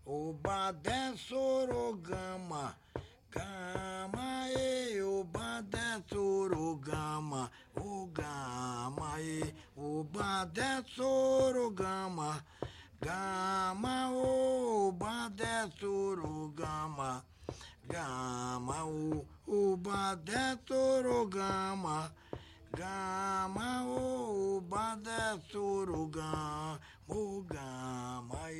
Obadé Sorogama, Gama e Obadé Sorogama, o Gama e Obadé Sorogama, Gama Obadé Sorogama, Gama Obadé Sorogama, Gama Obadé Sorogama, o Gama